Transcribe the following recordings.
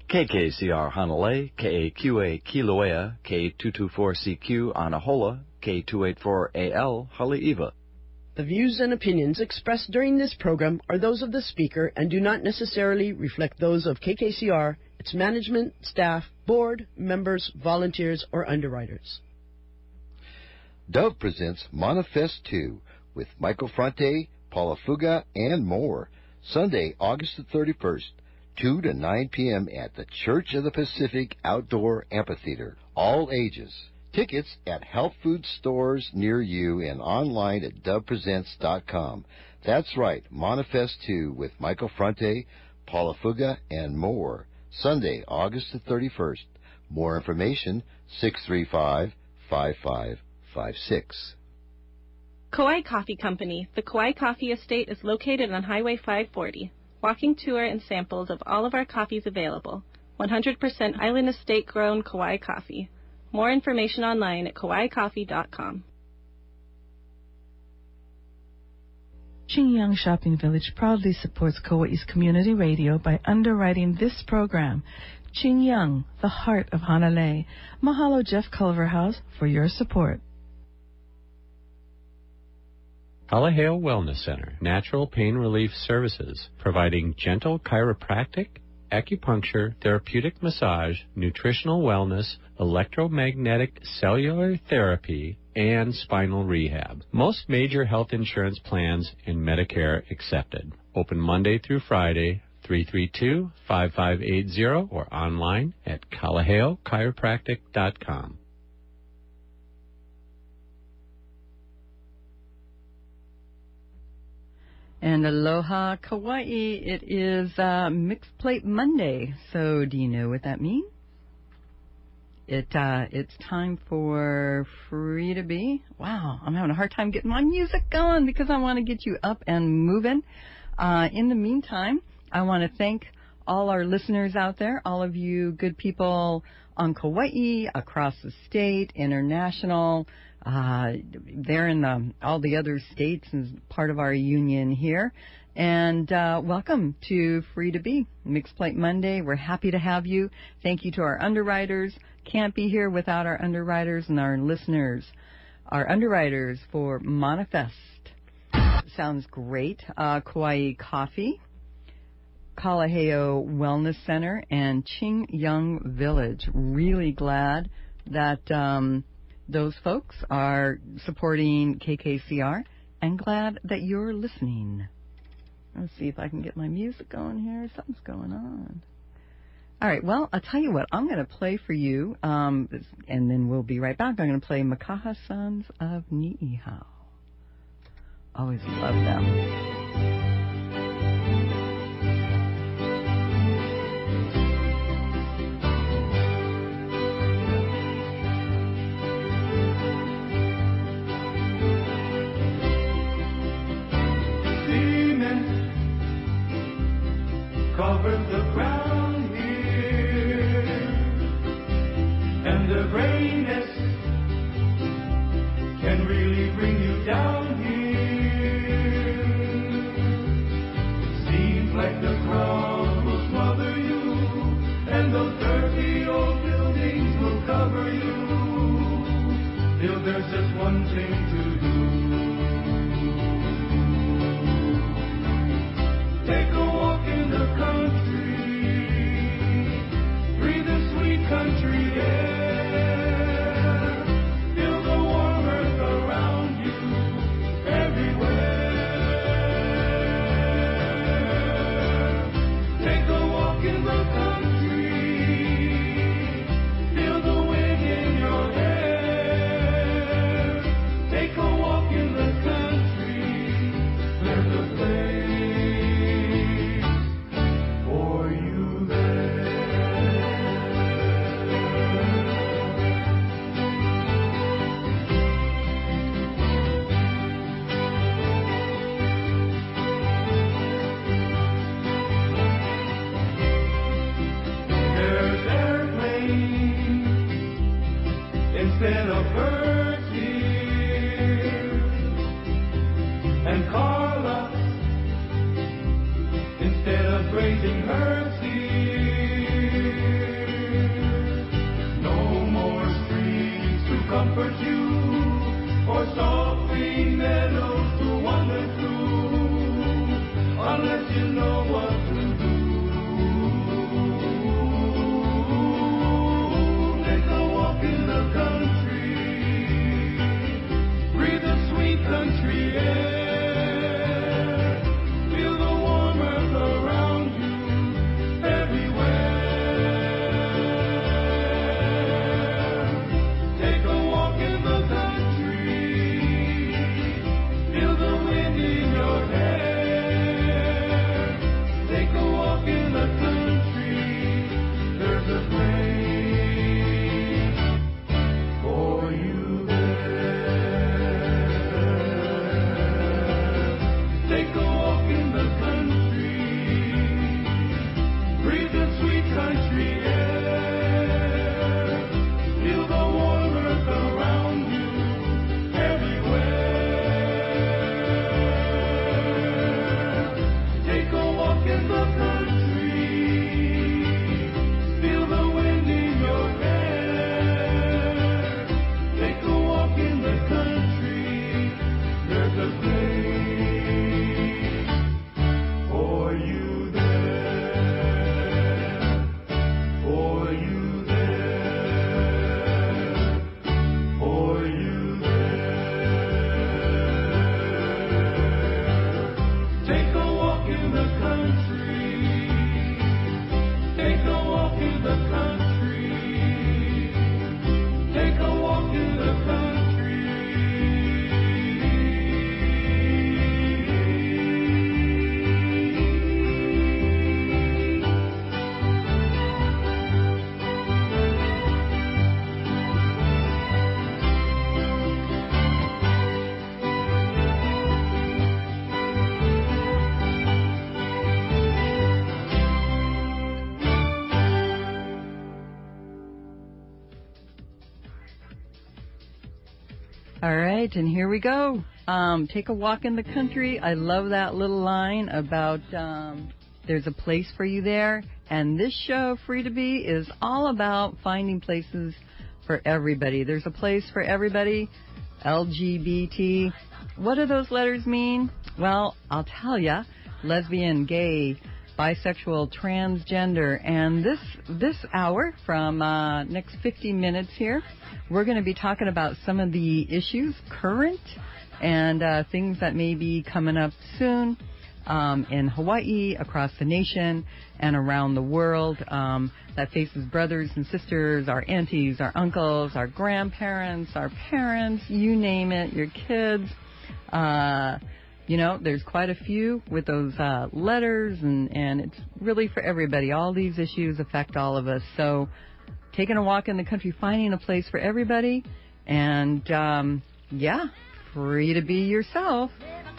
KKCR Hanalei, KAQA Kilauea, K224CQ Anahola, K284AL Haleiwa. The views and opinions expressed during this program are those of the speaker and do not necessarily reflect those of KKCR, its management, staff, board, members, volunteers, or underwriters. Dove presents Manifest 2 with Michael Fronte, Paula Fuga, and more. Sunday, August the 31st, 2 to 9 p.m. at the Church of the Pacific Outdoor Amphitheater. All ages. Tickets at health food stores near you and online at dovepresents.com. That's right, Manifest 2 with Michael Fronte, Paula Fuga, and more. Sunday, August the 31st. More information, 635-5556. Kauai Coffee Company. The Kauai Coffee Estate is located on Highway 540. Walking tour and samples of all of our coffees available. 100% Island Estate grown Kauai coffee. More information online at kauaicoffee.com. Qingyang Shopping Village proudly supports Kauai's community radio by underwriting this program. Qingyang, the heart of Hanalei. Mahalo Jeff Culverhouse for your support. Kalaheo Wellness Center, natural pain relief services, providing gentle chiropractic, acupuncture, therapeutic massage, nutritional wellness, electromagnetic cellular therapy, and spinal rehab. Most major health insurance plans and Medicare accepted. Open Monday through Friday, 332-5580 or online at kalaheochiropractic.com. And aloha Kauai, it is Mixed Plate Monday. So do you know what that means? It's time for Free to Be. Wow, I'm having a hard time getting my music going because I want to get you up and moving. In the meantime, I want to thank all our listeners out there, all of you good people on Kauai, across the state, international, they're in all the other states as part of our union here. And welcome to Free to Be, Mixed Plate Monday. We're happy to have you. Thank you to our underwriters. Can't be here without our underwriters and our listeners. Our underwriters for Manifest. Sounds great. Kauai Coffee, Kalaheo Wellness Center, and Qingyang Village. Really glad that those folks are supporting KKCR, and glad that you're listening. Let's see if I can get my music going here. Something's going on. All right, well, I'll tell you what. I'm going to play for you, and then we'll be right back. I'm going to play Makaha Sons of Ni'ihau. Always love them. Covered the ground here, and the greyness can really bring you down here. Seems like the crowd will smother you, and those dirty old buildings will cover you, till there's just one thing to do. Take a walk in the country, breathe the sweet country air, feel the warm earth around you, everywhere. Take a walk in the country, feel the wind in your hair. Take a walk in the country, learn to play. Instead of birds here, and Carla, instead of grazing herds here, Breathe the sweet country air. Feel the warm earth around you everywhere. Take a walk in the country. Feel the wind in your hair. Take a walk in the country. There's a place for you there. For you there. For you there. Take a walk in the country. Take a walk in the country. Take a walk in the country. All right, and here we go. Take a walk in the country. I love that little line about there's a place for you there. And this show, Free to Be, is all about finding places for everybody. There's a place for everybody. LGBT. What do those letters mean? Well, I'll tell you. Lesbian, gay, bisexual, transgender. And this hour, from next 50 minutes here, we're going to be talking about some of the issues current and things that may be coming up soon in Hawaii, across the nation, and around the world that faces brothers and sisters, our aunties, our uncles, our grandparents, our parents, you name it, your kids. You know, there's quite a few with those letters, and it's really for everybody. All these issues affect all of us. So taking a walk in the country, finding a place for everybody, and, yeah, free to be yourself.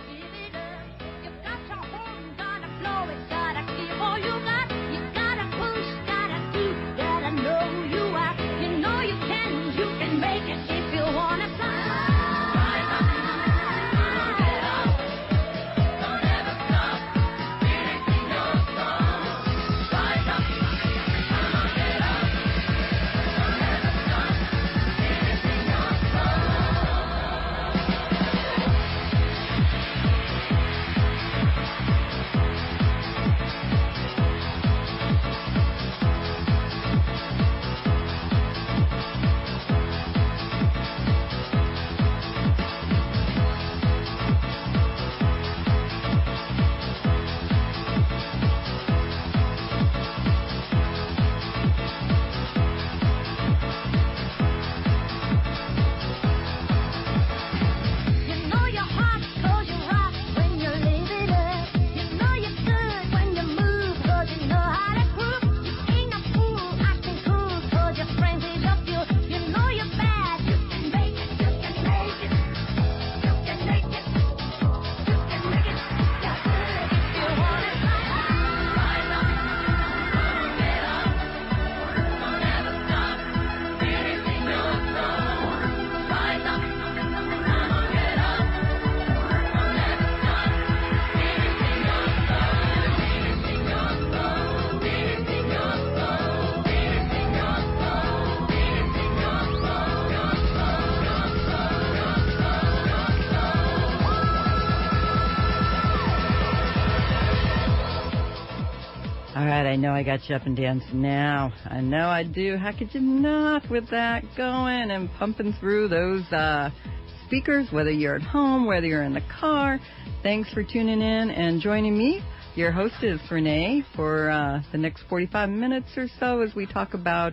I know I got you up and dancing now. I know I do. How could you not, with that going and pumping through those speakers, whether you're at home, whether you're in the car. Thanks for tuning in and joining me. Your hostess, Renee, for the next 45 minutes or so as we talk about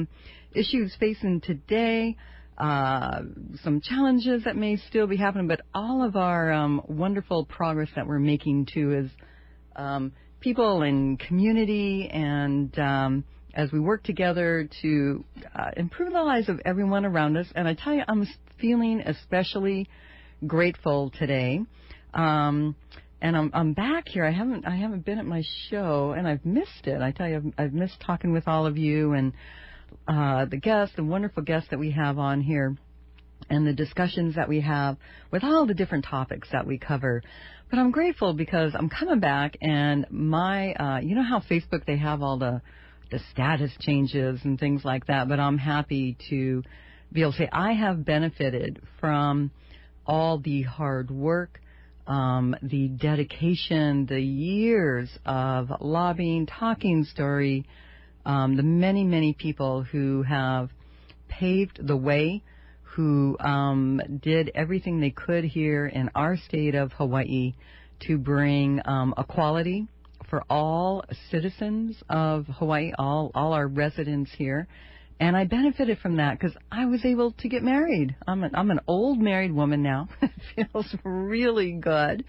issues facing today, some challenges that may still be happening, but all of our wonderful progress that we're making, too, as people and community, and as we work together to improve the lives of everyone around us. And I tell you, I'm feeling especially grateful today And I'm back here. I haven't been at my show, and I've missed it. I tell you, I've missed talking with all of you and the wonderful guests that we have on here, and the discussions that we have with all the different topics that we cover. But I'm grateful because I'm coming back, and my, you know how Facebook, they have all the status changes and things like that, but I'm happy to be able to say I have benefited from all the hard work, the dedication, the years of lobbying, talking story, the many, many people who have paved the way, who did everything they could here in our state of Hawaii to bring equality for all citizens of Hawaii, all our residents here. And I benefited from that because I was able to get married. I'm an old married woman now. It feels really good.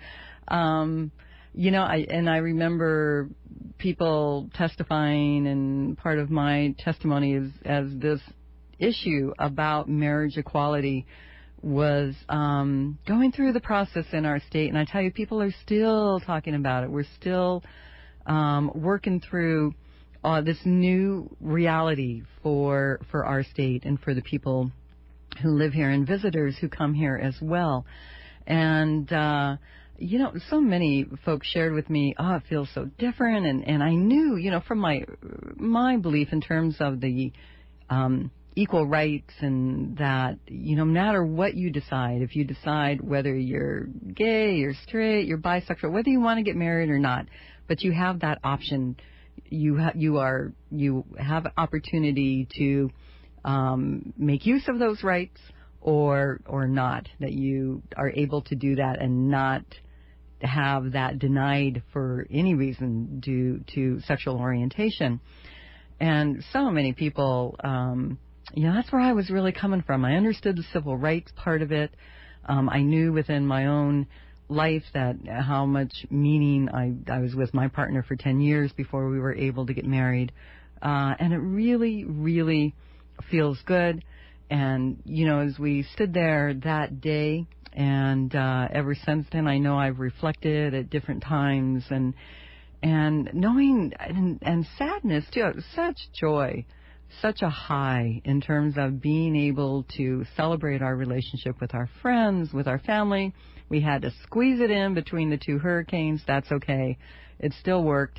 You know, I remember people testifying, and part of my testimony is as this issue about marriage equality was going through the process in our state. And I tell you, people are still talking about it. We're still working through this new reality for our state and for the people who live here and visitors who come here as well. And you know, so many folks shared with me, it feels so different. And I knew, you know, from my belief in terms of the equal rights, and that, you know, no matter what you decide, if you decide whether you're gay, you're straight, you're bisexual, whether you want to get married or not, but you have that option, you have an opportunity to make use of those rights or not, that you are able to do that and not have that denied for any reason due to sexual orientation. And so many people, you know, that's where I was really coming from. I understood the civil rights part of it. I knew within my own life that how much meaning I was with my partner for 10 years before we were able to get married. And it really, really feels good. And, you know, as we stood there that day, and ever since then, I know I've reflected at different times, and knowing and sadness too, such joy, such a high in terms of being able to celebrate our relationship with our friends, with our family. We had to squeeze it in between the two hurricanes. That's okay. It still worked.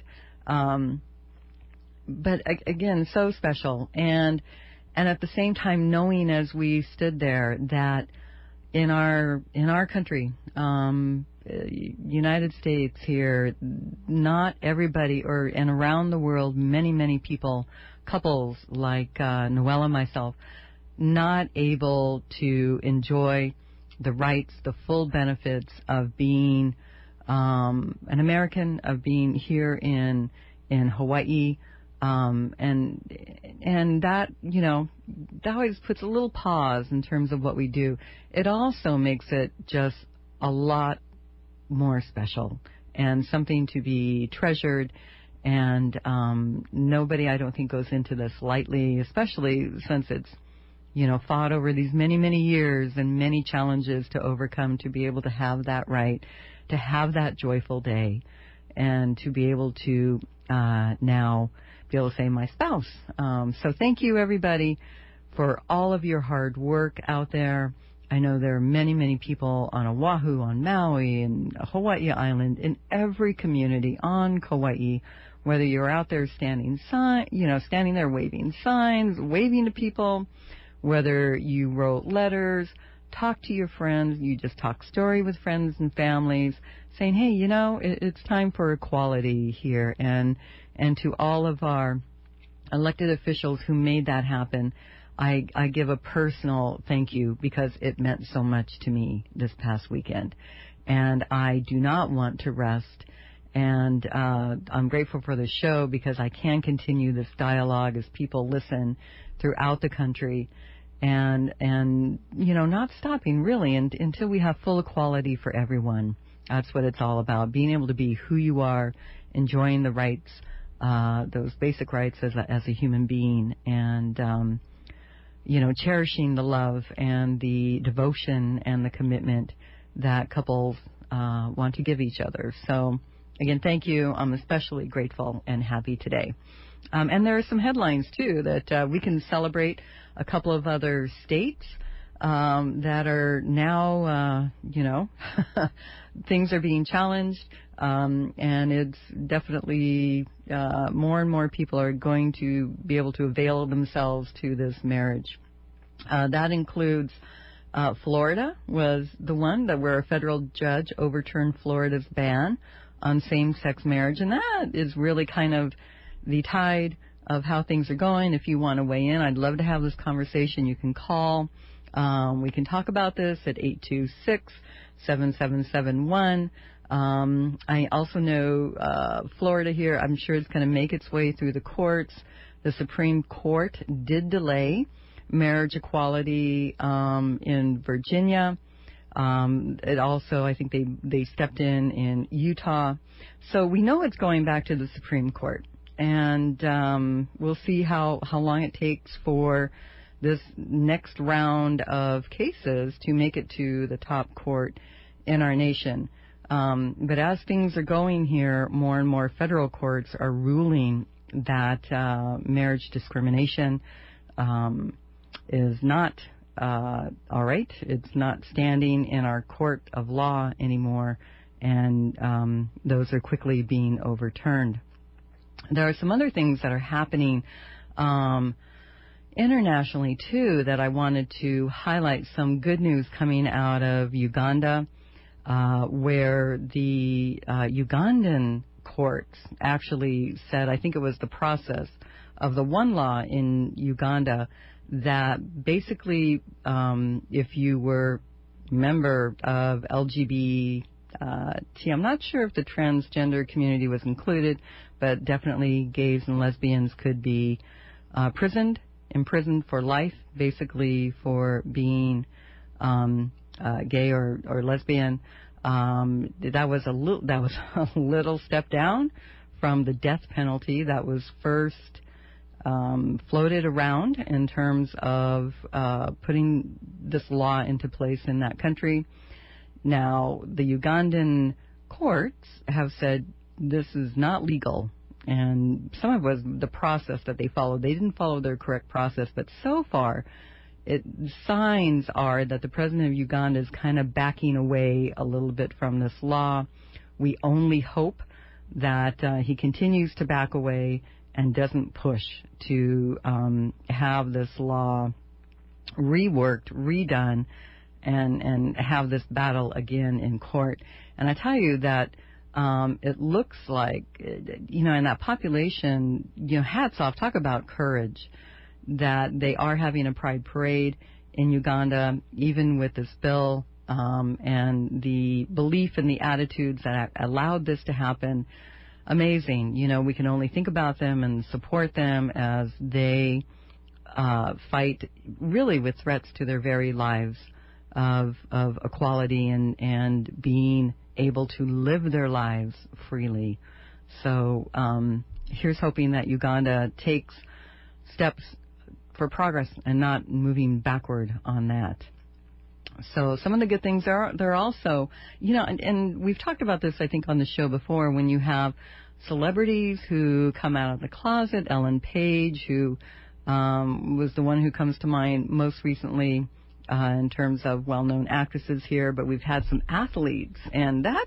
But again, so special. And at the same time, knowing as we stood there that in our country, United States here, not everybody, and around the world, many, many people, couples like Noelle and myself, not able to enjoy the rights, the full benefits of being an American, of being here in Hawaii, and that, you know, that always puts a little pause in terms of what we do. It also makes it just a lot more special and something to be treasured. And nobody, I don't think, goes into this lightly, especially since it's, you know, fought over these many, many years and many challenges to overcome to be able to have that right, to have that joyful day, and to be able to now be able to say my spouse. So thank you, everybody, for all of your hard work out there. I know there are many, many people on Oahu, on Maui, and Hawaii Island, in every community on Kauai, whether you're out there standing there waving signs, waving to people, whether you wrote letters, talk to your friends, you just talk story with friends and families, saying, hey, you know, it's time for equality here. And to all of our elected officials who made that happen, I give a personal thank you, because it meant so much to me this past weekend. And I do not want to rest. And I'm grateful for the show, because I can continue this dialogue as people listen throughout the country, and you know, not stopping really until we have full equality for everyone. That's what it's all about, being able to be who you are, enjoying the rights, those basic rights as a human being, and you know, cherishing the love and the devotion and the commitment that couples want to give each other. So, again, thank you. I'm especially grateful and happy today. And there are some headlines, too, that we can celebrate a couple of other states that are now, things are being challenged, and it's definitely more and more people are going to be able to avail themselves to this marriage. That includes Florida was the one that where a federal judge overturned Florida's ban on same-sex marriage, and that is really kind of the tide of how things are going. If you want to weigh in, I'd love to have this conversation. You can call. We can talk about this at 826-7771. I also know Florida here, I'm sure it's going to make its way through the courts. The Supreme Court did delay marriage equality in Virginia. It also, I think they stepped in Utah. So we know it's going back to the Supreme Court. And we'll see how long it takes for this next round of cases to make it to the top court in our nation. But as things are going here, more and more federal courts are ruling that marriage discrimination is not all right. It's not standing in our court of law anymore, and those are quickly being overturned. There are some other things that are happening internationally, too, that I wanted to highlight. Some good news coming out of Uganda, where the Ugandan courts actually said, I think it was the process of the one law in Uganda, that basically if you were a member of LGBT, I'm not sure if the transgender community was included, but definitely gays and lesbians could be imprisoned for life, basically for being gay or lesbian. That was a little step down from the death penalty that was first floated around in terms of putting this law into place in that country. Now, the Ugandan courts have said this is not legal, and some of it was the process that they followed. They didn't follow their correct process, but so far, signs are that the president of Uganda is kind of backing away a little bit from this law. We only hope that he continues to back away and doesn't push to have this law reworked, redone, and have this battle again in court. And I tell you that it looks like, in that population, hats off, talk about courage, that they are having a pride parade in Uganda, even with this bill, and the belief and the attitudes that allowed this to happen. Amazing. We can only think about them and support them as they fight really with threats to their very lives of equality and being able to live their lives freely. So here's hoping that Uganda takes steps for progress and not moving backward on that. So some of the good things there are also, and we've talked about this, I think, on the show before, when you have celebrities who come out of the closet. Ellen Page, who was the one who comes to mind most recently in terms of well-known actresses here, but we've had some athletes, and that,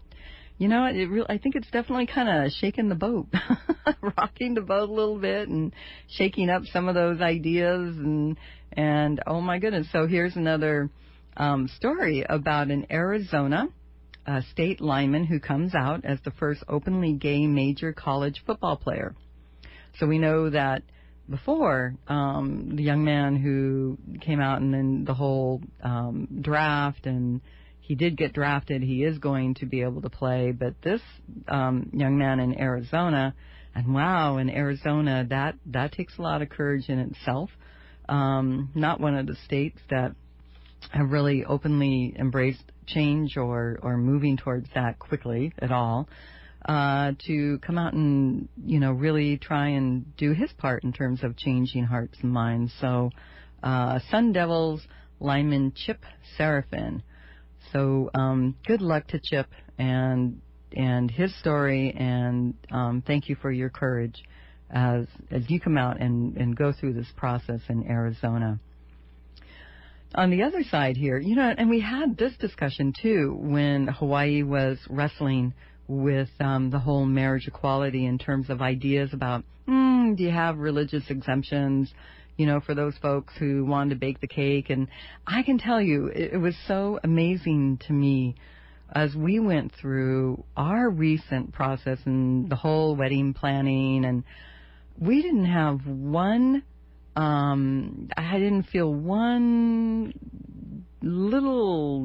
I think it's definitely kind of shaking the boat, rocking the boat a little bit and shaking up some of those ideas, and oh my goodness. So here's another story about an Arizona state lineman who comes out as the first openly gay major college football player. So we know that before, the young man who came out and then the whole draft, and he did get drafted, he is going to be able to play, but this young man in Arizona, and wow, in Arizona, that takes a lot of courage in itself. Not one of the states that have really openly embraced change or moving towards that quickly at all, to come out and, really try and do his part in terms of changing hearts and minds. So Sun Devils lineman Chip Seraphin. So good luck to Chip and his story, and thank you for your courage as you come out and go through this process in Arizona. On the other side here, and we had this discussion too when Hawaii was wrestling with the whole marriage equality in terms of ideas about, do you have religious exemptions, for those folks who wanted to bake the cake. And I can tell you, it was so amazing to me as we went through our recent process and the whole wedding planning, and we didn't have one, I didn't feel one little,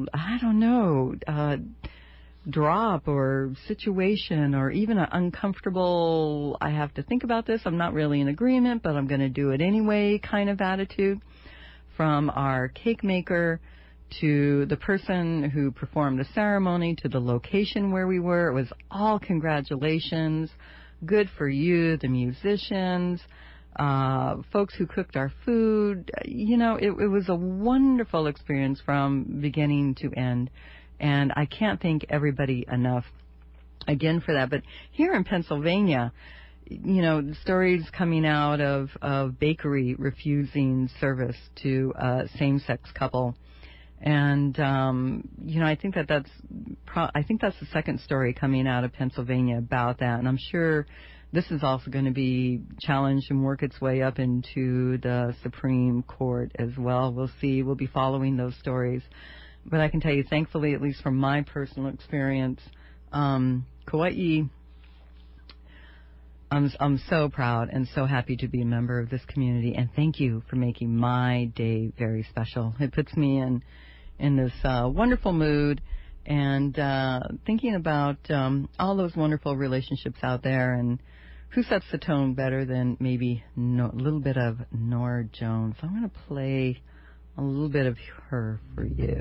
drop or situation or even an uncomfortable, I have to think about this, I'm not really in agreement, but I'm going to do it anyway kind of attitude from our cake maker to the person who performed the ceremony to the location where we were. It was all congratulations, good for you, the musicians, folks who cooked our food. It was a wonderful experience from beginning to end. And I can't thank everybody enough again for that. But here in Pennsylvania, stories coming out of bakery refusing service to a same-sex couple. And, I think that's the second story coming out of Pennsylvania about that. And I'm sure this is also going to be challenged and work its way up into the Supreme Court as well. We'll see. We'll be following those stories. But I can tell you, thankfully, at least from my personal experience, Kauai, I'm so proud and so happy to be a member of this community. And thank you for making my day very special. It puts me in this wonderful mood and thinking about all those wonderful relationships out there, and who sets the tone better than maybe a little bit of Norah Jones. So I'm going to play a little bit of her for you.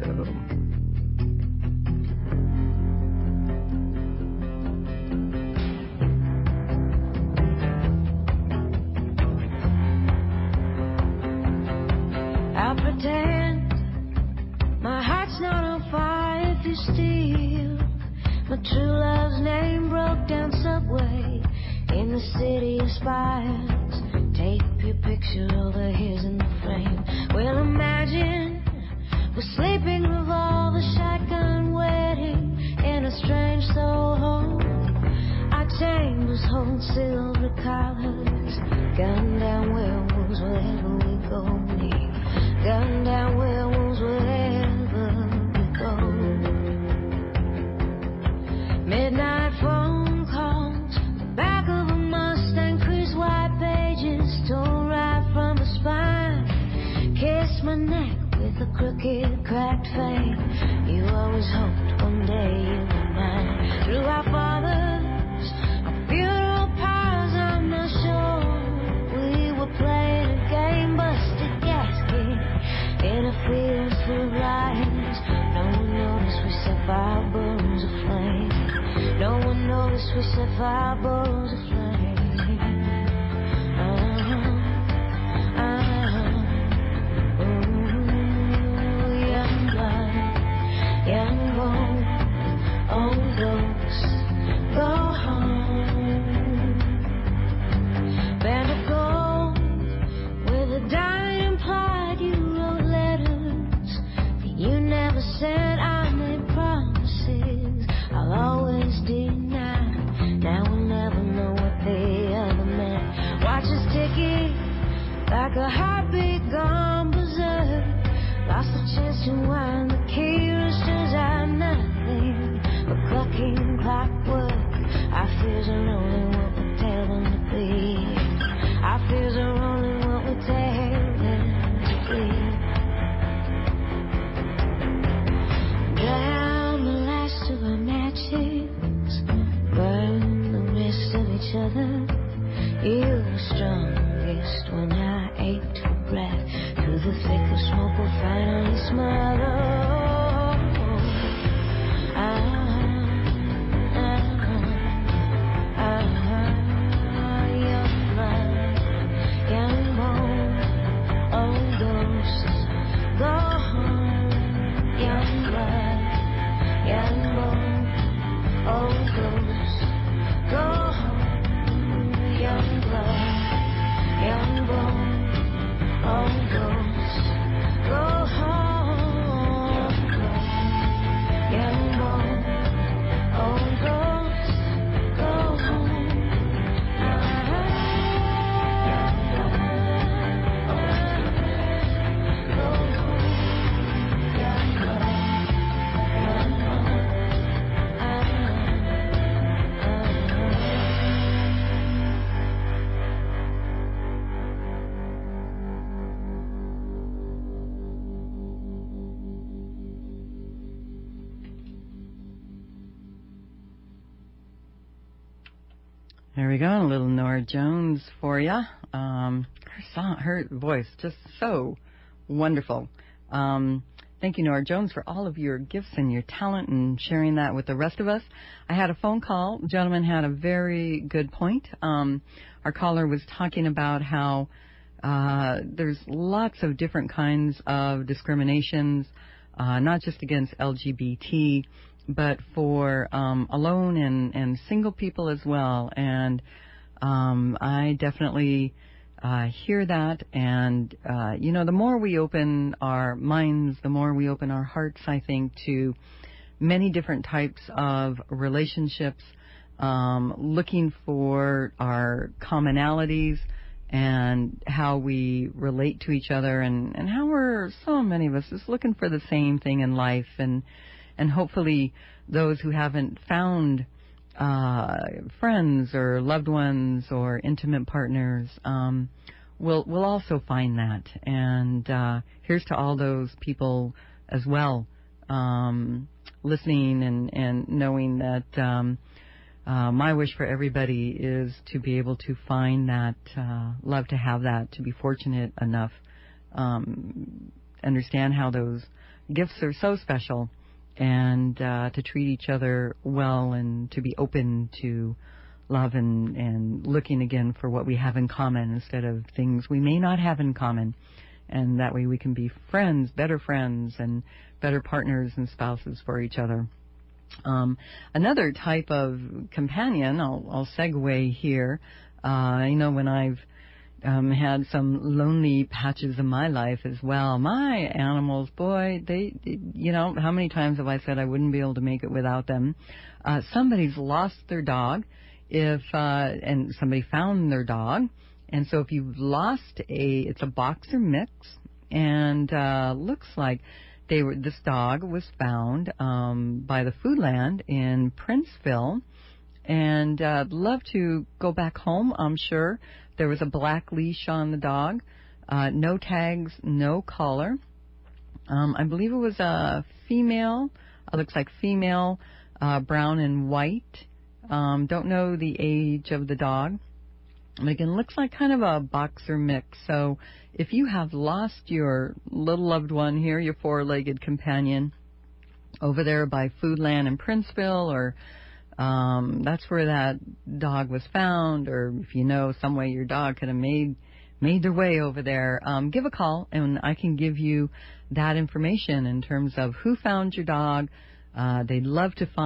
I'll pretend my heart's not on fire if you steal my true love's name. Broke down subway in the city of spires. Tape your picture over his in the frame. Well, imagine we're sleeping with all the shotgun wedding in a strange Soho. Our chambers hold silver collars. Gun down werewolves wherever we go. Gun down werewolves wherever we go. Midnight phone calls, the back of a Mustang, creased white pages torn right from the spine. Kiss my neck with a crooked, cracked fade. You always hoped one day you were mine. Through our fathers, our funeral pyres, I'm not sure we were playing a game. Busted gasket in a field full of lions. No one noticed we set fire burns aflame. No one noticed we set fire burns aflame. Young blood, young bone, old ghosts, go home. Band of gold with a diamond implied. You wrote letters that you never sent. I made promises I'll always deny. Now we'll never know what the other meant. Watch us ticking like a heartbeat gone berserk. Lost the chance to wind the key. Roosters are nothing but clucking clockwork. Our fears are only what we tell them to be. Our fears are only what we tell them to be. Drown the last of our matches, burn the rest of each other. You were strongest when I ached for breath. Through the thick of smoke we'll finally smother. Young blood, young bone, old ghosts, go home. Young blood, young bone, There we go, a little Nora Jones for you. Her voice, just so wonderful. Thank you, Nora Jones, for all of your gifts and your talent and sharing that with the rest of us. I had a phone call. The gentleman had a very good point. Our caller was talking about how there's lots of different kinds of discriminations, not just against LGBT, but for alone and single people as well. And I definitely hear that. And, the more we open our minds, the more we open our hearts, I think, to many different types of relationships, looking for our commonalities and how we relate to each other, and how we're, so many of us, just looking for the same thing in life. And hopefully those who haven't found friends or loved ones or intimate partners will also find that. And here's to all those people as well, listening and knowing that my wish for everybody is to be able to find that, love to have that, to be fortunate enough, understand how those gifts are so special, and to treat each other well, and to be open to love and looking again for what we have in common instead of things we may not have in common. And that way we can be friends, and better partners and spouses for each other. Another type of companion, I'll segue here. When I've had some lonely patches in my life as well, my animals, boy, they, how many times have I said I wouldn't be able to make it without them? Somebody's lost their dog, and somebody found their dog. And so if you've lost it's a boxer mix, and looks like this dog was found by the Foodland in Princeville, and love to go back home, I'm sure. There was a black leash on the dog, no tags, no collar. I believe it was a female. Looks like female, brown and white. Don't know the age of the dog. But again, looks like kind of a boxer mix. So if you have lost your little loved one here, your four-legged companion, over there by Foodland in Princeville, or that's where that dog was found, or if you know some way your dog could have made their way over there, give a call, and I can give you that information in terms of who found your dog. They'd love to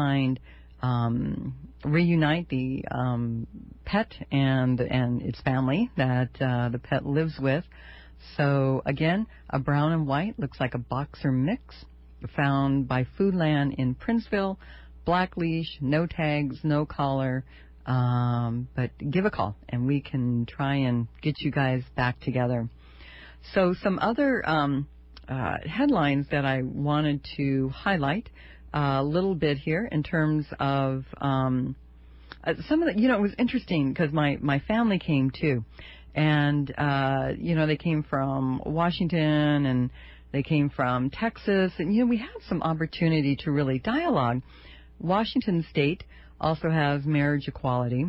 reunite the pet and its family that the pet lives with. So again, a brown and white, looks like a boxer mix, found by Foodland in Princeville. Black leash, no tags, no collar, but give a call and we can try and get you guys back together. So some other headlines that I wanted to highlight a little bit here in terms of some of the, it was interesting because my family came too, and they came from Washington and they came from Texas, and we had some opportunity to really dialogue. Washington State also has marriage equality.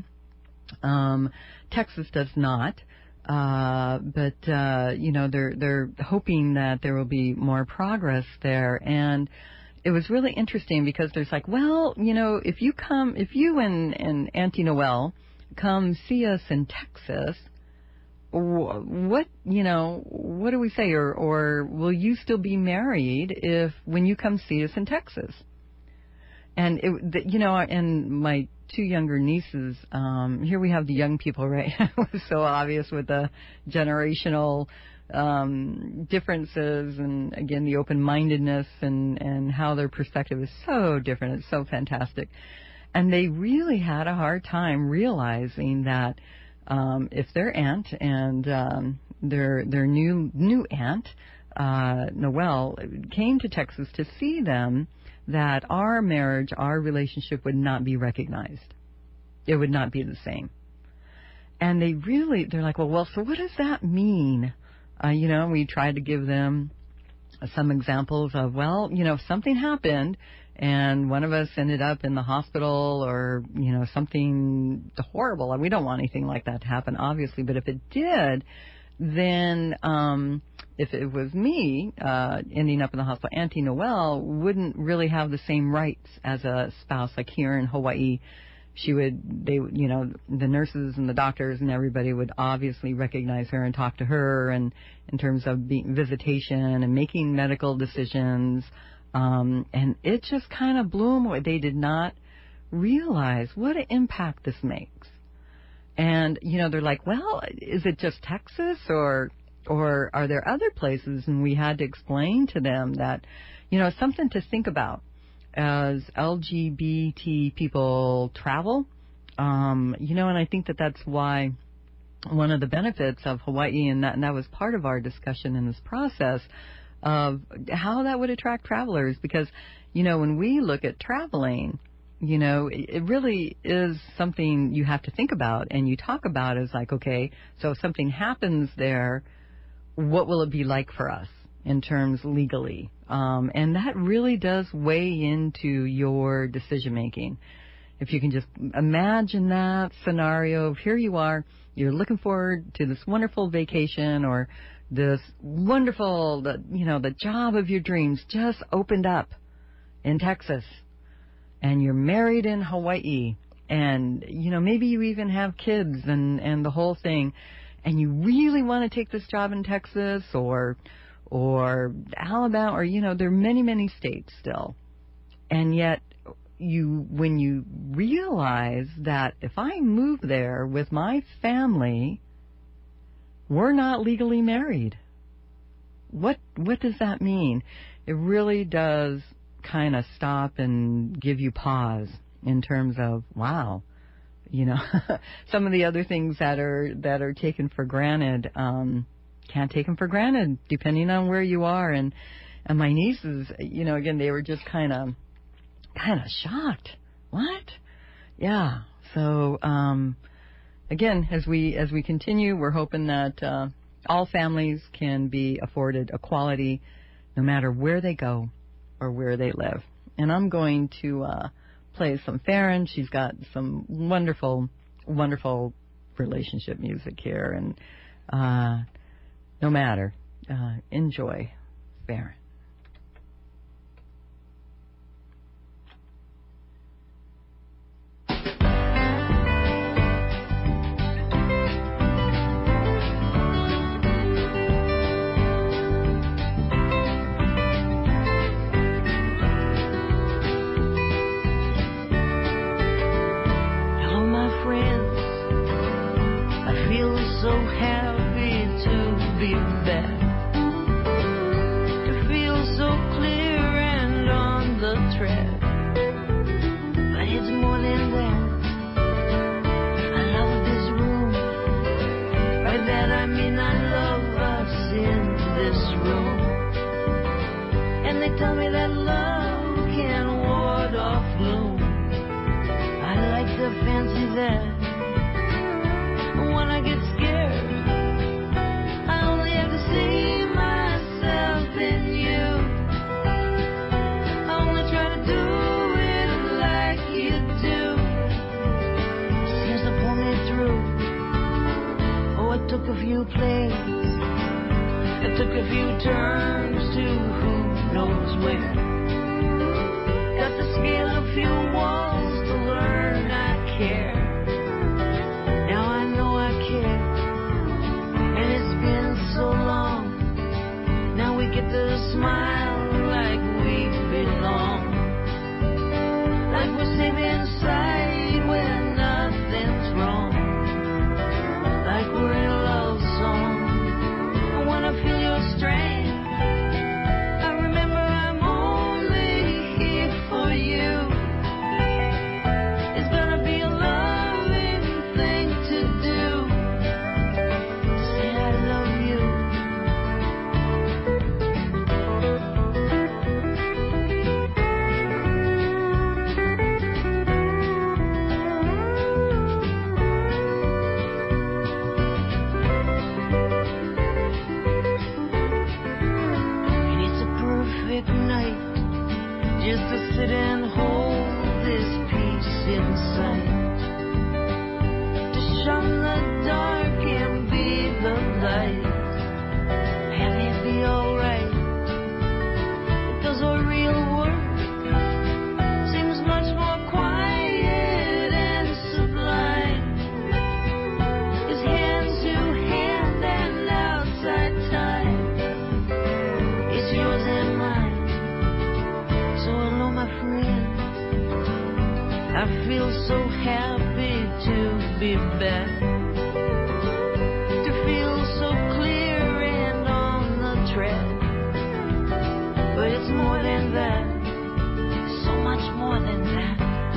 Texas does not, but they're hoping that there will be more progress there. And it was really interesting because there's like, well, if you and Auntie Noelle come see us in Texas, what do we say? Or will you still be married when you come see us in Texas? And and my two younger nieces, here we have the young people, right? It was so obvious with the generational differences, and again, the open-mindedness and how their perspective is so different. It's so fantastic. And they really had a hard time realizing that if their aunt and their new aunt, Noelle, came to Texas to see them, that our marriage, our relationship would not be recognized. It would not be the same. And they're like, well, so what does that mean? We tried to give them some examples of, well, if something happened and one of us ended up in the hospital or, something horrible. And we don't want anything like that to happen, obviously. But if it did, then if it was me ending up in the hospital, Auntie Noelle wouldn't really have the same rights as a spouse. Like here in Hawaii, the nurses and the doctors and everybody would obviously recognize her and talk to her, and in terms of visitation and making medical decisions. And it just kind of blew them away. They did not realize what an impact this makes. And, they're like, well, is it just Texas or are there other places? And we had to explain to them that, something to think about as LGBT people travel. And I think that's why one of the benefits of Hawaii, and that was part of our discussion in this process, of how that would attract travelers. Because, when we look at traveling, it really is something you have to think about, and you talk about as like, okay, so if something happens there, what will it be like for us in terms legally? And that really does weigh into your decision making. If you can just imagine that scenario of here you are, you're looking forward to this wonderful vacation or this wonderful, the job of your dreams just opened up in Texas, and you're married in Hawaii, and, maybe you even have kids and the whole thing, and you really want to take this job in Texas or Alabama, or, there are many, many states still. And yet when you realize that if I move there with my family, we're not legally married. What does that mean? It really does kind of stop and give you pause in terms of, wow, some of the other things that are taken for granted, can't take them for granted depending on where you are. And my nieces, again, they were just kind of shocked. What? Yeah. So, again, as we continue, we're hoping that all families can be afforded equality no matter where they go or where they live. And I'm going to play some Farron. She's got some wonderful, wonderful relationship music here. And no matter, enjoy Farron. Tell me that love can ward off gloom. I like to fancy that. When I get scared, I only have to see myself in you. I only try to do it like you do. Seems to pull me through. Oh, it took a few plays. It took a few turns to who knows where. Got to scale a few walls to learn I care. Now I know I care. And it's been so long. Now we get to smile like we belong. Like we're safe inside where nothing's wrong. Like we're in a love song. I wanna feel your strength. be back, to feel so clear and on the track. But it's more than that, so much more than that.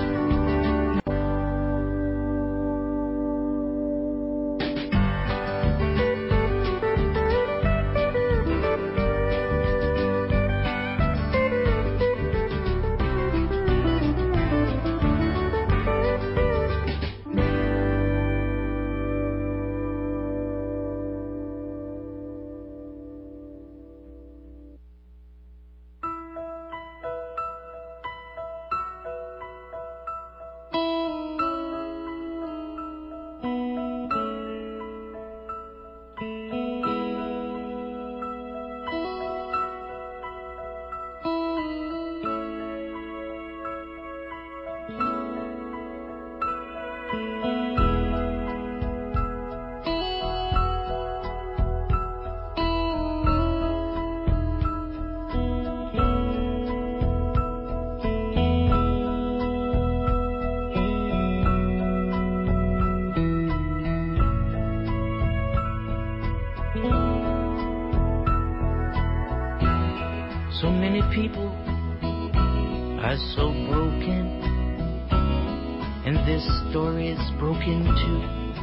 So many people are so broken, and this story is broken too.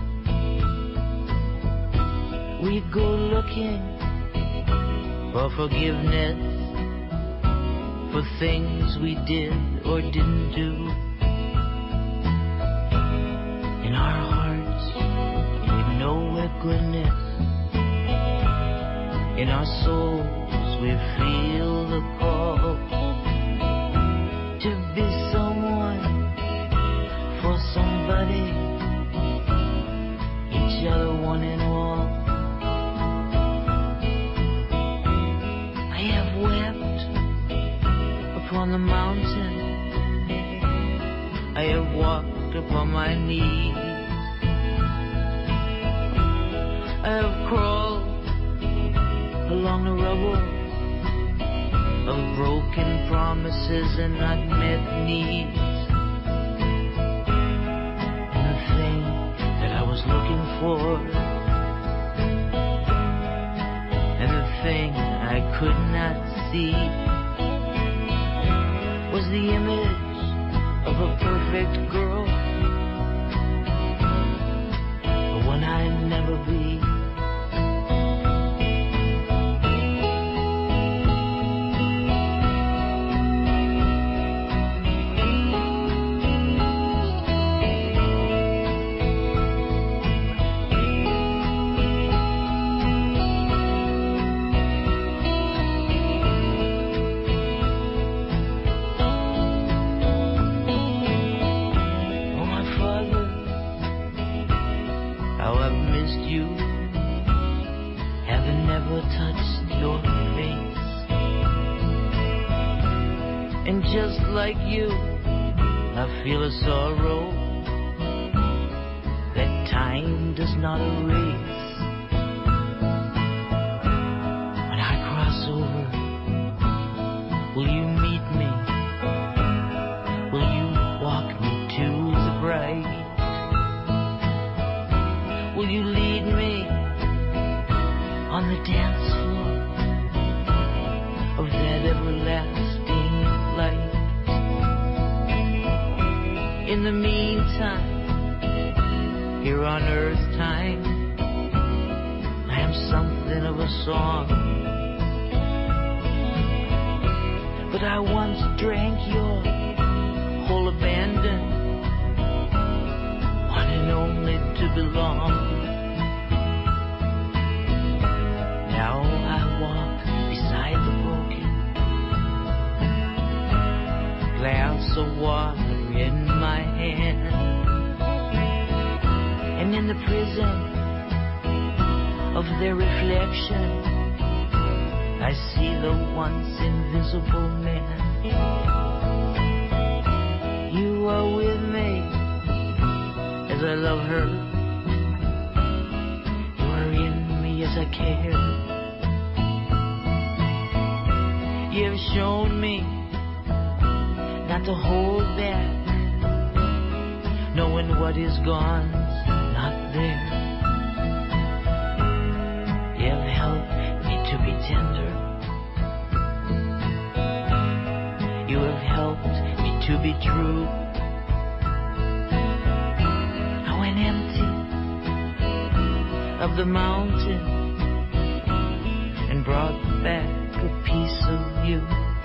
We go looking for forgiveness for things we did or didn't do. In our hearts we know we're goodness. In our souls we feel the call to be someone for somebody, each other one and all. I have wept upon the mountain, I have walked upon my knees, I have crawled along the rubble of broken promises and unmet needs. And the thing that I was looking for, and the thing I could not see, was the image of a perfect girl, the one I'd never be. Just like you, I feel a sorrow that time does not erase. When I cross over, will you meet me? Will you walk me to the bright? Will you lead me on the dance floor of that everlasting light? In the meantime, here on earth time, I am something of a song. But I once drank your whole abandon, wanting only to belong. Now I walk beside the broken, glass of water in my hand, and in the prison of their reflection I see the once invisible man. You are with me as I love her, you are in me as I care. You have shown me not to hold back, knowing what is gone there. You'll help me to be tender. You have helped me to be true. I went empty of the mountain and brought back a piece of you.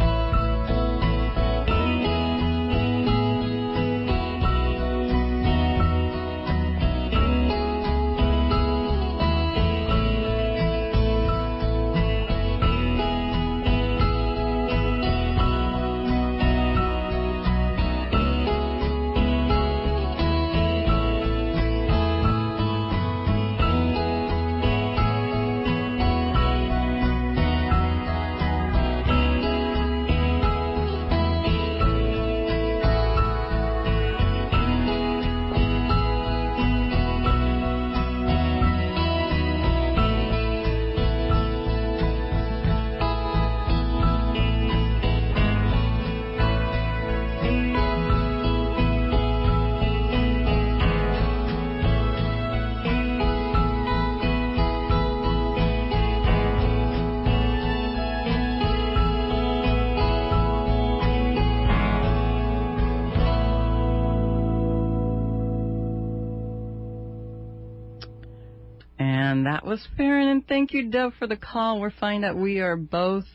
That was Farron, and thank you, Dove, for the call. We're finding out we are both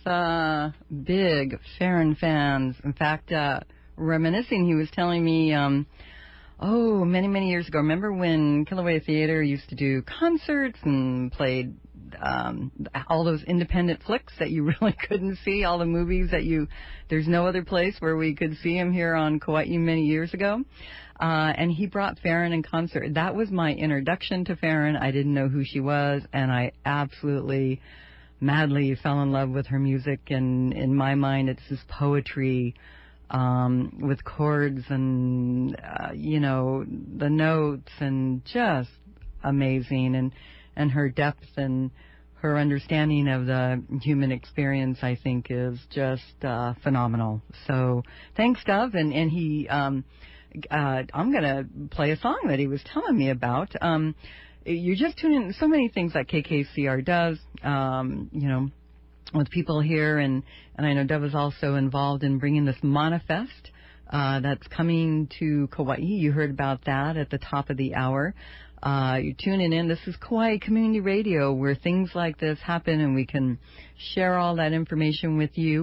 big Farron fans. In fact, reminiscing, he was telling me, many, many years ago, remember when Kilauea Theater used to do concerts and played all those independent flicks that you really couldn't see, all the movies that there's no other place where we could see them here on Kauai many years ago. And he brought Farron in concert. That was my introduction to Farron. I didn't know who she was, and I absolutely, madly fell in love with her music. And in my mind, it's this poetry with chords and, the notes, and just amazing. And her depth and her understanding of the human experience, I think, is just phenomenal. So thanks, Dove. And he... I'm going to play a song that he was telling me about. You just tune in so many things that KKCR does, with people here. And I know Dove is also involved in bringing this Manifest that's coming to Kauai. You heard about that at the top of the hour. You're tuning in. This is Kauai Community Radio, where things like this happen and we can share all that information with you.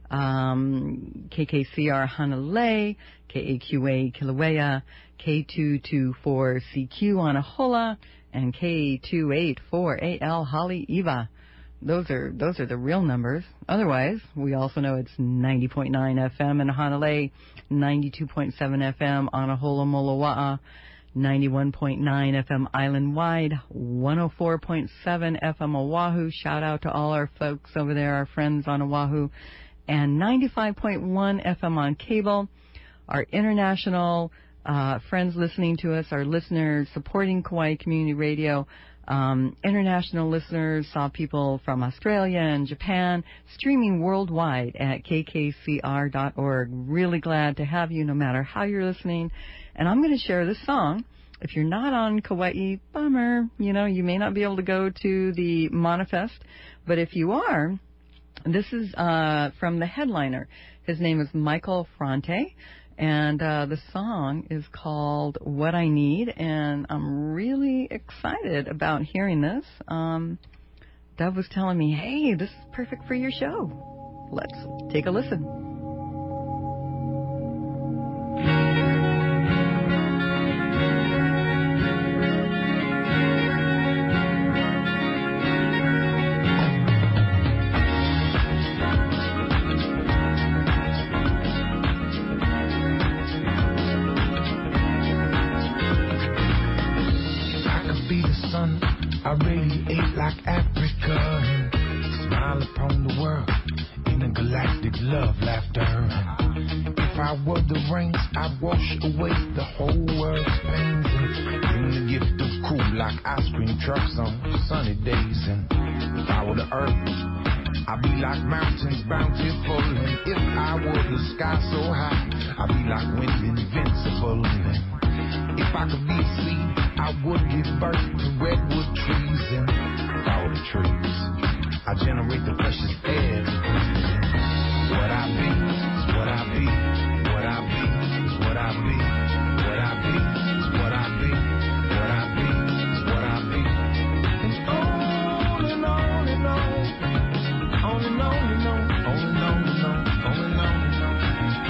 KKCR Hanalei, KAQA Kilauea, K224CQ Anahola, and K284AL Haleiwa. Those are the real numbers. Otherwise, we also know it's 90.9 FM in Hanalei, 92.7 FM Anahola Moloa'a, 91.9 FM island-wide, 104.7 FM Oahu. Shout out to all our folks over there, our friends on Oahu. And 95.1 FM on cable. Our international friends listening to us, our listeners supporting Kauai Community Radio, international listeners, saw people from Australia and Japan, streaming worldwide at kkcr.org. Really glad to have you no matter how you're listening. And I'm going to share this song. If you're not on Kauai, bummer. You may not be able to go to the Manifest. But if you are, this is from the headliner. His name is Michael Fronte, and the song is called What I Need, and I'm really excited about hearing this. Dove was telling me, hey, this is perfect for your show. Let's take a listen. I radiate like Africa and smile upon the world in a galactic love laughter. If I were the rains, I'd wash away the whole world's pains and bring the gift of cool like ice cream trucks on sunny days. And if I were the earth, I'd be like mountains bountiful. And if I were the sky so high, I'd be like wind invincible. And If I could be a seed, I would give birth to redwood trees and follow the trees. I generate the freshest air to breathe in. What I be is what I be. What I be is what I be. What I be is what I be. What I be is what I be. And on and on and on. On and on and on. On and on and on. On and on and on.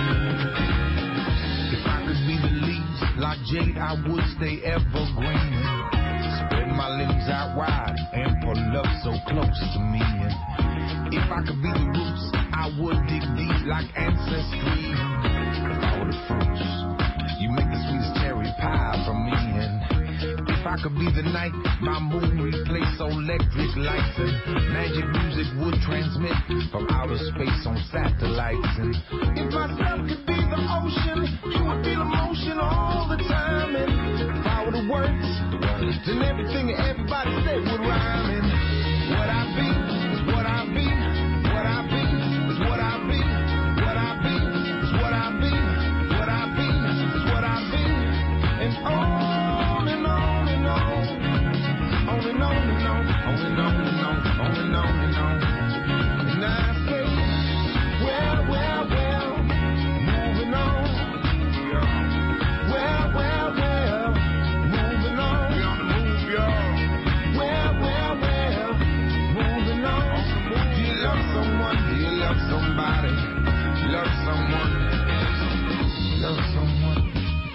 If I could be the leaves like jade, I would stay evergreen. Spread my limbs out wide and pull up so close to me. And if I could be the roots, I would dig deep like ancestry. Follow the fruits. You make the sweetest cherry pie for me. And if I could be the night, my moon replace electric lights. And magic music would transmit from outer space on satellites. And if myself could be the ocean, you would feel emotion all the time. And if I were the words, then everything and everybody said would rhyme. And what I be is what I be. What I be is what I be. What I be is what I be. What I be is what I be. And on and on and on. On and on and on. On and on and on. On and on and on. And I say, well, well, well, moving on. Well, well, well, moving on. Well, well, well, moving on. Do you love someone? Do you love somebody? Love someone. Love someone.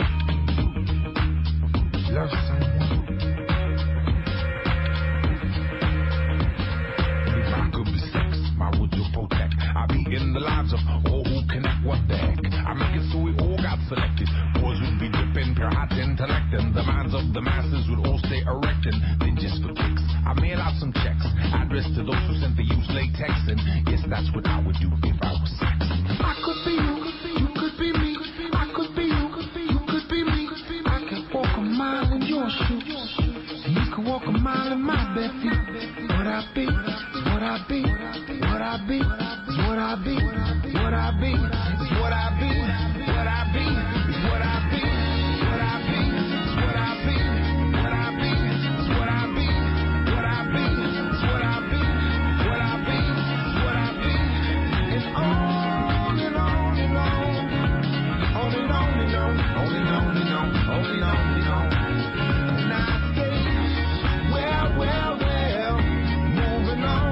Love someone. If I could be sex, my would you protect? I be in the lives of all who connect. What the heck? I make it so we all got selected. Boys would be dipping, pure hot intellect, and the minds of the masses would all stay erect. And then just for kicks, I mail out some checks, addressed to those who sent the used latex. And yes, that's what I would do if I was sex. I could be you, you could be me. I could be you, you could be me. I can walk a mile in your shoes, and you can walk a mile in my bare feet. What I be is what I be. What I be is what I be. What I be is what I be. What I be is what I be. What I be is what I be. What I be is what I be. What I be is what I be. What I be is what I be. And on and on and on. On and on and on. On and on and on. On and on and on. And I say, well, well, well, moving on.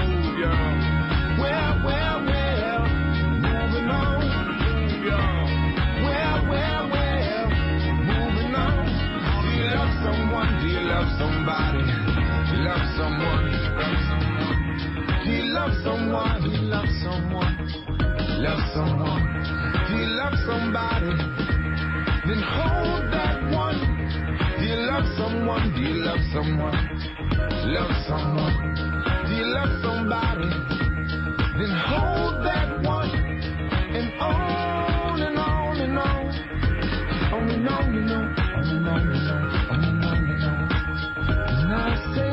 Well, well, well, moving on. Well, well, well, moving on. Do you love someone? Do you love somebody? Love someone. Do you love someone? Do you love someone? Love someone. Do you love somebody? Then hold that one. Do you love someone? Do you love someone? Love someone. Do you love somebody? Then hold that one. And on and on and on. On and on and on. On and on and on. On and on and on. And I say,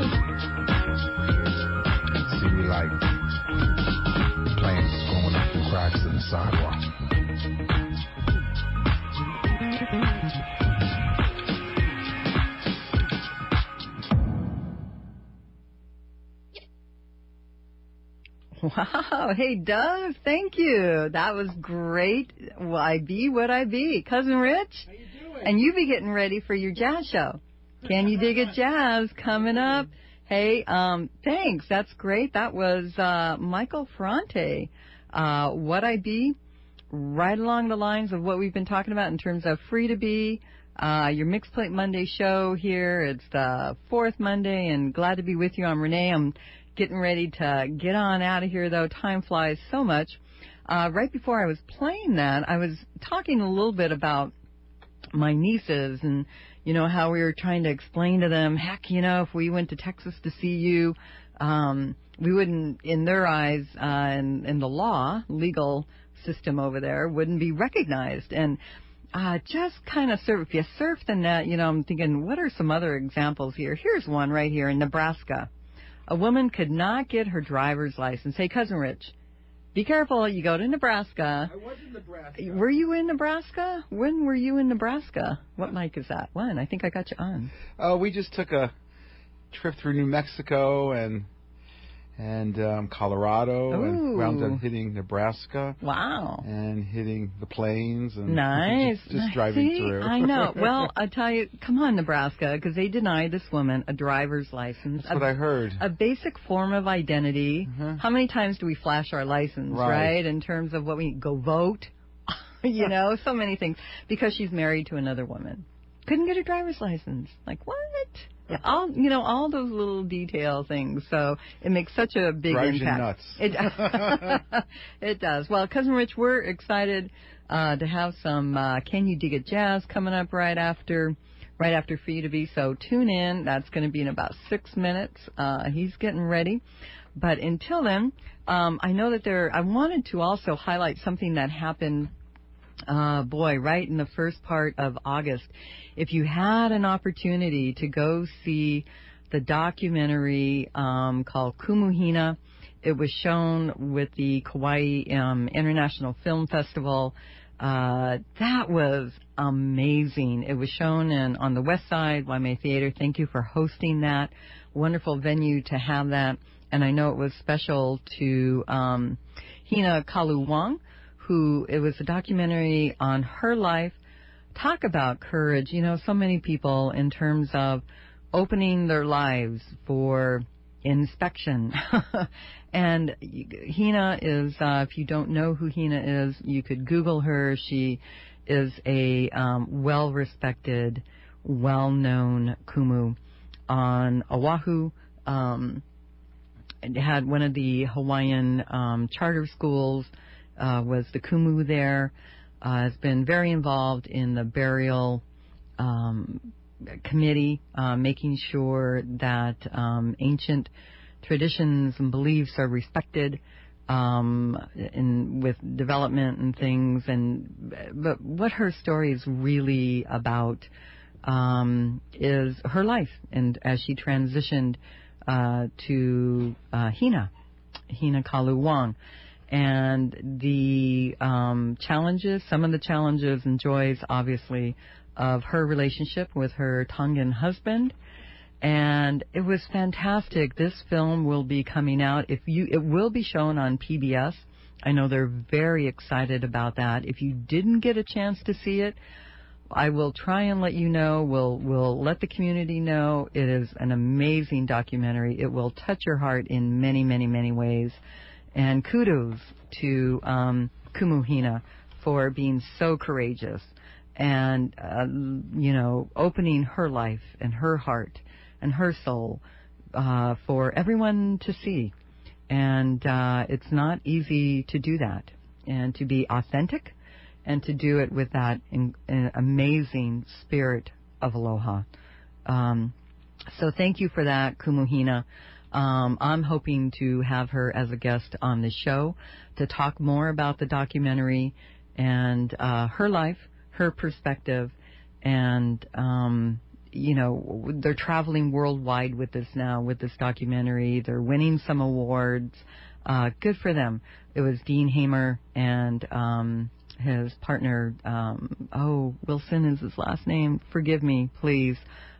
see, we like planes going up the cracks in the sidewalk. Wow. Hey, Doug, thank you. That was great. Will I be what I be? Cousin Rich? How you doing? And you be getting ready for your jazz show. Can you dig a jazz coming up? Hey, thanks. That's great. That was Michael Ferrante. What I be, right along the lines of what we've been talking about in terms of Free to Be, your Mixed Plate Monday show here. It's the fourth Monday, and glad to be with you. I'm Renee. I'm getting ready to get on out of here, though. Time flies so much. Right before I was playing that, I was talking a little bit about my nieces and, you know, how we were trying to explain to them, heck, you know, if we went to Texas to see you, we wouldn't, in their eyes, in the legal system over there, wouldn't be recognized. And just kind of if you surf the net, you know, I'm thinking, what are some other examples here? Here's one right here in Nebraska. A woman could not get her driver's license. Hey, Cousin Rich, Be careful. You go to Nebraska. I was in Nebraska. Were you in Nebraska? When were you in Nebraska? What mic is that? When? I think I got you on. We just took a trip through New Mexico and Colorado, and wound up hitting Nebraska. Wow. And hitting the plains. And nice. Just driving through. I know. Well, I tell you, come on, Nebraska, because they denied this woman a driver's license. That's what I heard. A basic form of identity. How many times do we flash our license, right? In terms of what we go vote, you know, so many things. Because she's married to another woman. Couldn't get a driver's license. Like, what? Yeah, all those little detail things. So it makes such a big Drives impact. You nuts. It does. Well, Cousin Rich, we're excited to have some Can You Dig It Jazz coming up right after For You to Be. So tune in. That's going to be in about 6 minutes. He's getting ready. But until then, I know that I wanted to also highlight something that happened right in the first part of August. If you had an opportunity to go see the documentary called Kumuhina, it was shown with the Kauai International Film Festival. That was amazing. It was shown on the West Side, Waimea Theater. Thank you for hosting that. Wonderful venue to have that. And I know it was special to Hina Kalu-Wang, it was a documentary on her life. Talk about courage. You know, so many people in terms of opening their lives for inspection. And Hina is, if you don't know who Hina is, you could Google her. She is a well-respected, well-known kumu on Oahu. Had one of the Hawaiian charter schools. Was the kumu there, has been very involved in the burial committee, making sure that ancient traditions and beliefs are respected with development and things. But what her story is really about is her life, and as she transitioned to Hina Kalu-Wang. And the challenges, some of the challenges and joys, obviously, of her relationship with her Tongan husband. And it was fantastic. This film will be coming out. It will be shown on PBS. I know they're very excited about that. If you didn't get a chance to see it, I will try and let you know. We'll let the community know. It is an amazing documentary. It will touch your heart in many, many, many ways. And kudos to Kumuhina for being so courageous and, opening her life and her heart and her soul for everyone to see. And it's not easy to do that and to be authentic and to do it with that amazing spirit of aloha. So thank you for that, Kumuhina. I'm hoping to have her as a guest on the show to talk more about the documentary and her life, her perspective, and they're traveling worldwide with this now, with this documentary. They're winning some awards. Good for them. It was Dean Hamer and his partner, Wilson is his last name. Forgive me, please.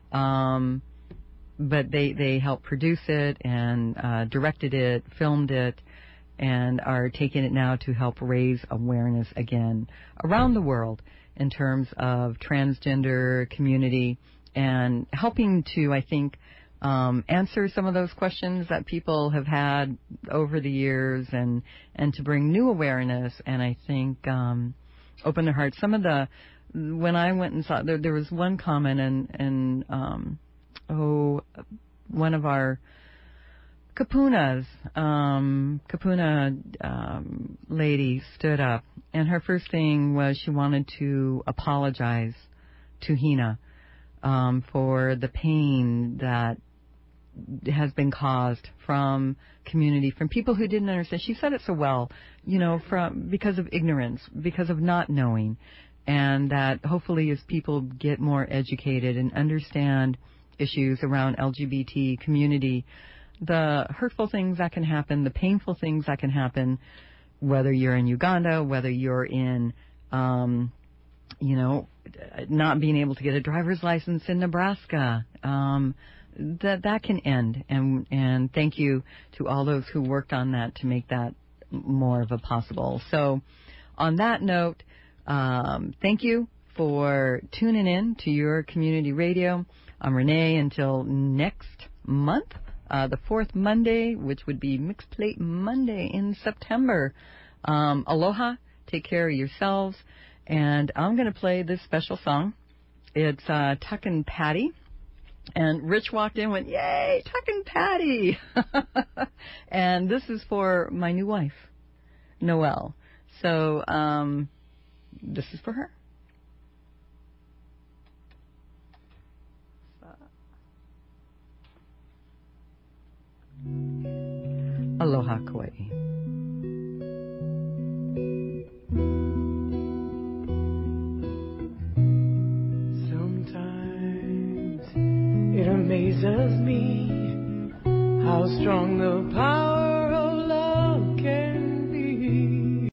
But they helped produce it and directed it, filmed it, and are taking it now to help raise awareness again around the world in terms of transgender community and helping to, I think, answer some of those questions that people have had over the years and to bring new awareness and I think open their hearts. When I went and saw, there was one comment and one of our Kapuna lady stood up, and her first thing was she wanted to apologize to Hina for the pain that has been caused from community, from people who didn't understand. She said it so well, because of ignorance, because of not knowing, and that hopefully as people get more educated and understand issues around LGBT community, the hurtful things that can happen, the painful things that can happen, whether you're in Uganda, whether you're in, not being able to get a driver's license in Nebraska, that can end. And thank you to all those who worked on that to make that more of a possible. So on that note, thank you for tuning in to your community radio. I'm Renee until next month, the fourth Monday, which would be Mixed Plate Monday in September. Aloha, take care of yourselves, and I'm going to play this special song. It's Tuck and Patty. And Rich walked in and went, yay, Tuck and Patty. And this is for my new wife, Noelle. So this is for her. Aloha, Kauai. It amazes me how strong the power